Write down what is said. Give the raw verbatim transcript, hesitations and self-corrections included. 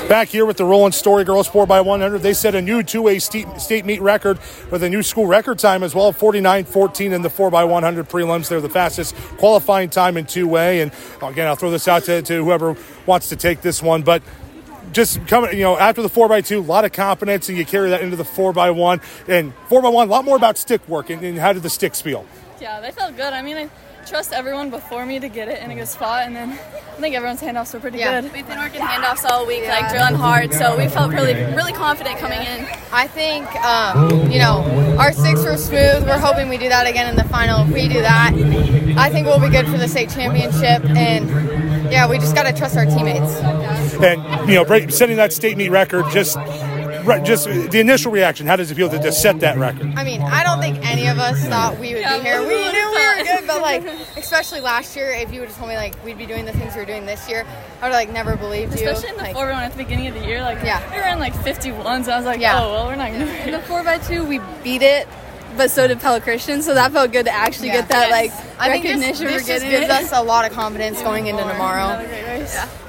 Back here with the Roland Story girls four by one hundred, they set a new two-way state, state meet record with a new school record time as well, forty-nine fourteen in the four by one hundred prelims. They're the fastest qualifying time in two-way. And again, I'll throw this out to, to whoever wants to take this one. But just coming, you know, after the four by two, a lot of confidence, and you carry that into the four by one. And four by one, a lot more about stick work. And, and how did the sticks feel? Yeah, they felt good. I mean, I trust everyone before me to get it in a good spot, and then I think everyone's handoffs were pretty yeah. good. We've been working handoffs all week, yeah. like drilling hard, so we felt really, really confident coming in. I think, um, you know, our sticks were smooth. We're hoping we do that again in the final. If we do that, I think we'll be good for the state championship, and yeah, we just got to trust our teammates. And, you know, setting that state meet record, just just the initial reaction, how does it feel to just set that record? I mean, I don't think any of us thought we would yeah, be here. We, we we knew we were good, but, like, especially last year, if you would have told me, like, we'd be doing the things we were doing this year, I would have, like, never believed you. Especially in the like, four by one at the beginning of the year. Like, yeah. we were in, like, fifty-ones, and I was like, yeah. oh, well, we're not going to In the four by two, we beat it, but so did Pella Christian, so that felt good to actually yeah. get that, yes. like, I recognition think this, for this getting just gives it. us a lot of confidence going into tomorrow. Another great race. Yeah.